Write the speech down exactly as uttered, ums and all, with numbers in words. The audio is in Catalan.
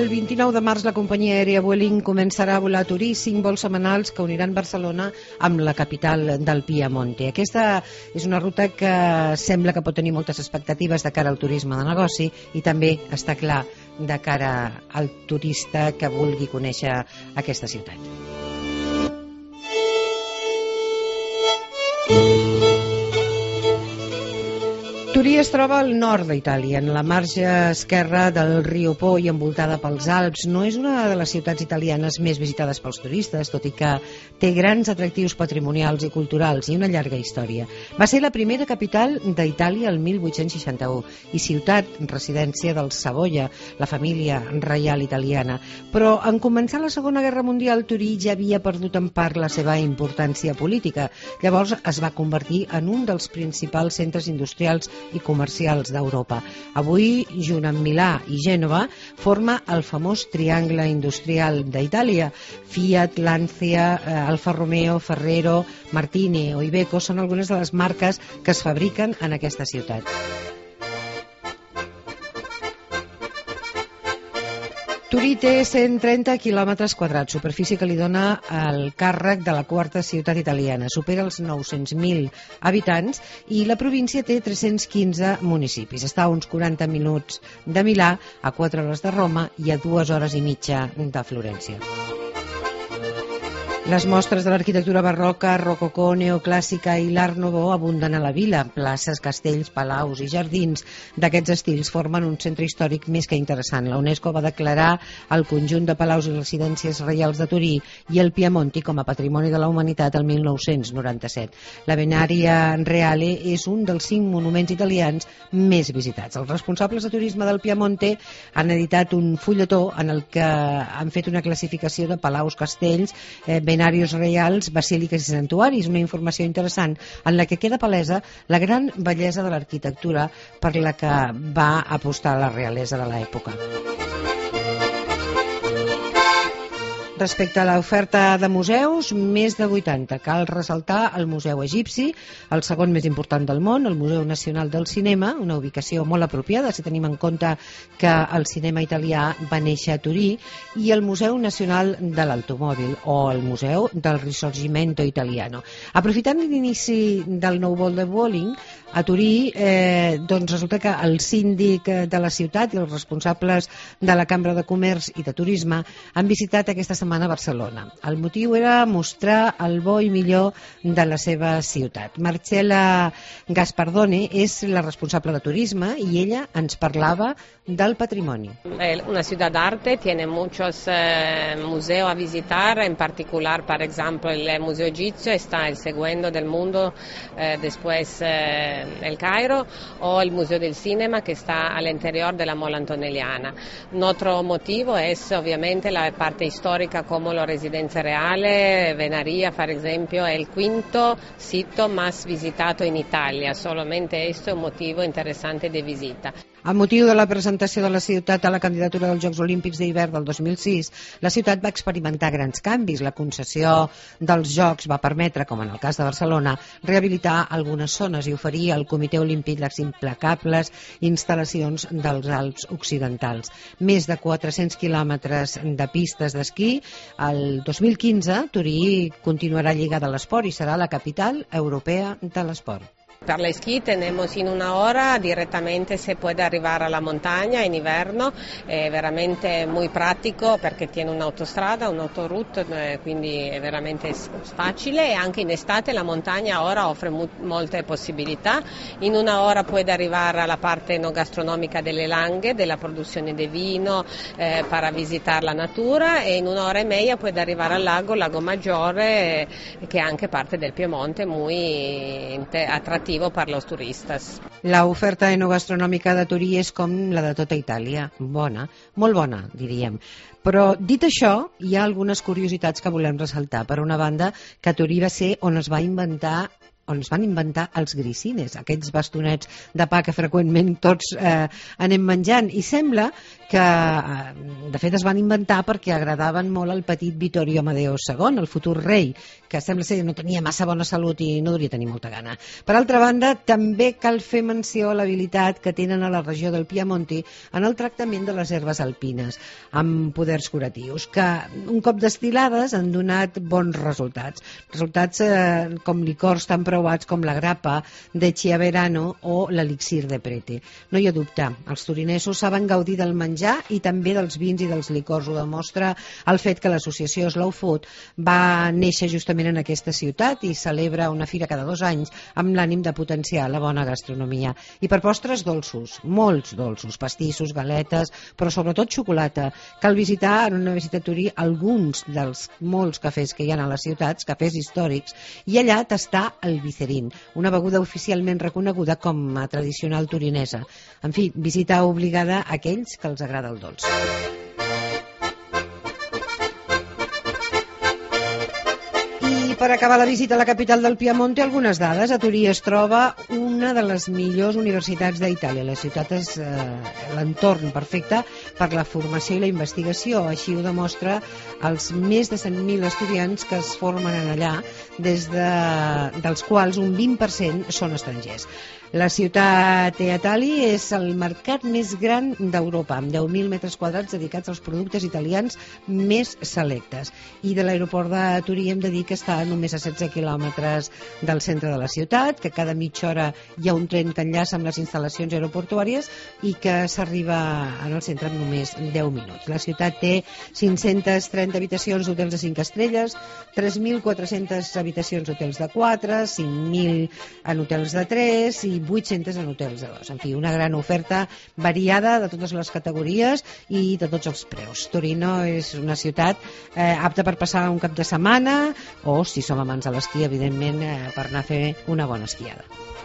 El vint-i-nou de març la companyia aèria Vueling començarà a volar a Torí cinc vols setmanals que uniran Barcelona amb la capital del Piemonte. Aquesta és una ruta que sembla que pot tenir moltes expectatives de cara al turisme de negoci i també, està clar, de cara al turista que vulgui conèixer aquesta ciutat. Torí es troba al nord d'Itàlia, en la marge esquerra del riu Po i envoltada pels Alps. No és una de les ciutats italianes més visitades pels turistes, tot i que té grans atractius patrimonials i culturals i una llarga història. Va ser la primera capital d'Itàlia el mil vuit-cents seixanta-u i ciutat residència dels Savoia, la família reial italiana. Però en començar la Segona Guerra Mundial, Torí ja havia perdut en part la seva importància política. Llavors es va convertir en un dels principals centres industrials i comercials d'Europa. Avui, junt amb Milà i Gènova, forma el famós triangle industrial d'Itàlia. Fiat, Lancia, Alfa Romeo, Ferrero, Martini o Iveco són algunes de les marques que es fabriquen en aquesta ciutat. Torí té cent trenta quilòmetres quadrats, superfície que li dona el càrrec de la quarta ciutat italiana. Supera els nou-cents mil habitants i la província té tres-cents quinze municipis. Està a uns quaranta minuts de Milà, a quatre hores de Roma i a dues hores i mitja de Florència. Les mostres de l'arquitectura barroca, rococó, neoclàssica i l'art nouveau abunden a la vila. Places, castells, palaus i jardins d'aquests estils formen un centre històric més que interessant. La UNESCO va declarar el conjunt de palaus i residències reials de Torí i el Piemonte com a Patrimoni de la Humanitat el mil nou-cents noranta-set. La Venaria Reale és un dels cinc monuments italians més visitats. Els responsables de turisme del Piemonte han editat un fulletó en el que han fet una classificació de palaus, castells, eh, Venarios reials, basíliques i santuaris, una informació interessant en la que queda palesa la gran bellesa de l'arquitectura per la que va apostar la realesa de l'època. Respecte a l'oferta de museus, més de vuitanta. Cal ressaltar el Museu Egipci, el segon més important del món, el Museu Nacional del Cinema, una ubicació molt apropiada si tenim en compte que el cinema italià va néixer a Torí, i el Museu Nacional de l'Automòbil o el Museu del Risorgimento Italiano. Aprofitant l'inici del nou vol de Vueling, a Torí eh, doncs resulta que el síndic de la ciutat i els responsables de la Cambra de Comerç i de Turisme han visitat aquesta setmana a Barcelona. El motiu era mostrar el bo i millor de la seva ciutat. Marcela Gaspardone és la responsable de turisme i ella ens parlava del patrimoni. Una ciudad de arte tiene muchos eh, museos a visitar, en particular, por ejemplo, el Museo Egipcio está el segundo del mundo, eh, después eh, el Cairo, o el Museo del Cinema que está al interior de la Mole Antonelliana. Otro motivo es obviamente la parte histórica como la residencia reale, Venaria, por ejemplo, es el quinto sitio más visitado en Italia. Solamente esto es un motivo interesante de visita. A motiu de la presentació de la ciutat a la candidatura dels Jocs Olímpics d'hivern del dos mil sis, la ciutat va experimentar grans canvis. La concessió dels Jocs va permetre, com en el cas de Barcelona, rehabilitar algunes zones i oferir al Comitè Olímpic les implacables instal·lacions dels Alps occidentals. Més de quatre-cents quilòmetres de pistes d'esquí. El dos mil quinze, Torí continuarà lligada a l'esport i serà la capital europea de l'esport. Per l'esquí tenemos in una hora directamente se puede arrivar a la montaña en invierno, è veramente muy práctico perché tiene un'autostrada, un'autoroute, eh, quindi è veramente facile, e anche in estate la montagna ora offre mu- molte possibilità. In una ora puede arrivare alla parte enogastronomica delle Langhe, della produzione di vino, eh, para visitar la natura, e in un'ora e media puede arrivare al lago, Lago Maggiore, eh, che è anche parte del Piemonte, muy attrattivo per los turistes. La oferta enogastronòmica de Torí és com la de tota Itàlia, bona, molt bona, diríem. Però, dit això, hi ha algunes curiositats que volem ressaltar. Per una banda, que Torí va ser on es va inventar on es van inventar els grissines, aquests bastonets de pa que freqüentment tots eh, anem menjant, i sembla que eh, de fet es van inventar perquè agradaven molt al petit Vittorio Amadeo segon, el futur rei, que sembla ser que no tenia massa bona salut i no devia tenir molta gana. Per altra banda, també cal fer menció a l'habilitat que tenen a la regió del Piemonte en el tractament de les herbes alpines, amb poders curatius, que un cop destil·lades han donat bons resultats. Resultats eh, com licors tan provats com la grappa de Chiaverano o l'elixir de Prete. No hi ha dubte, els turinesos saben gaudir del menjar i també dels vins i dels licors. Ho demostra el fet que l'associació Slow Food va néixer justament en aquesta ciutat i celebra una fira cada dos anys amb l'ànim de potenciar la bona gastronomia. I per postres, dolços, molts dolços, pastissos, galetes, però sobretot xocolata. Cal visitar en una visita a Turí alguns dels molts cafès que hi ha a les ciutats, cafès històrics, i allà tastar el Vicerín, una beguda oficialment reconeguda com a tradicional turinesa. En fi, visita obligada a aquells que els agrada el dolç. I per acabar la visita a la capital del Piemonte, algunes dades. A Turí es troba una de les millors universitats d'Itàlia. La ciutat és eh, l'entorn perfecte per la formació i la investigació. Així ho demostra els més de cent mil estudiants que es formen allà, des de, dels quals un vint per cent són estrangers. La ciutat Teatali és el mercat més gran d'Europa, amb deu mil metres quadrats dedicats als productes italians més selectes. I de l'aeroport de Turí hem de dir que està només a setze quilòmetres del centre de la ciutat, que cada mitja hora hi ha un tren que enllaça amb les instal·lacions aeroportuàries i que s'arriba en el centre en només deu minuts. La ciutat té cinc-centes trenta habitacions d'hotels de cinc estrelles, tres mil quatre-centes habitacions d'hotels de quatre, cinc mil en hotels de tres i vuit-centes en hotels de dos. En fi, una gran oferta variada de totes les categories i de tots els preus. Torino és una ciutat eh, apta per passar un cap de setmana o, si som amants de l'esquí, evidentment, eh, per anar a fer una bona esquiada.